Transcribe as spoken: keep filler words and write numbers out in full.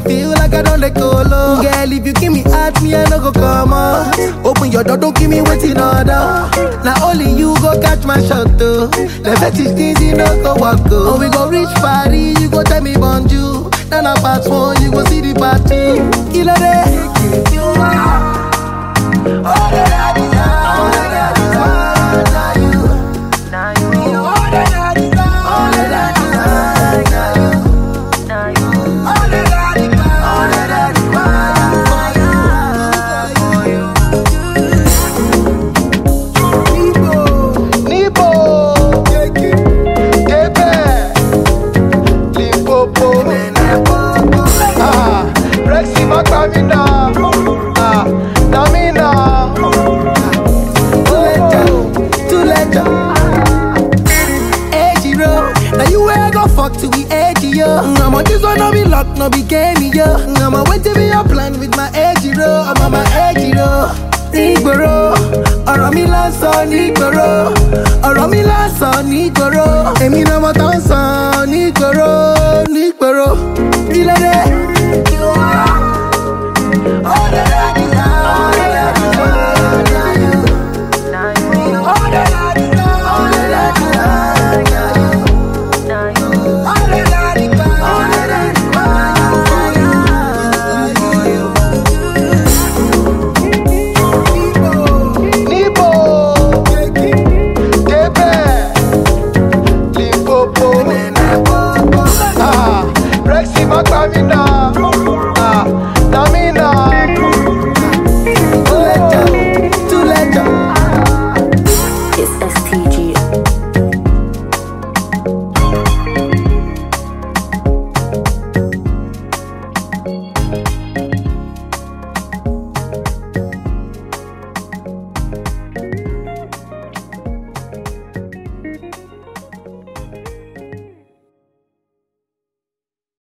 feel like I don't let go low. Girl, if you give me heart, me I no go come up. Open your door, don't give me waiting order. Now only you go catch my shot though. The fetish things you no go walk go. Oh, we go reach Paris, you go tell me bonjour. Now na part one, you go see the part two. Killer day, you are all that I desire. All that I desire, now you. Now you, all that I desire. All that I desire, now you. Now you, all that I desire. All that I desire, Nibo, Kebe, Limpopo, ah, Rexy Macamina, ah, Namina, too late, edgy road. Now you where I go fuck to be edgy, yo. I'm on this one, no be luck, no be game, yo. I'm on wait to be your plan with my edgy road. I'm on my edgy road. Nigboro, ọ̀rọ̀ mi lásán nígboro, ọ̀rọ̀ mi lásán nígboro.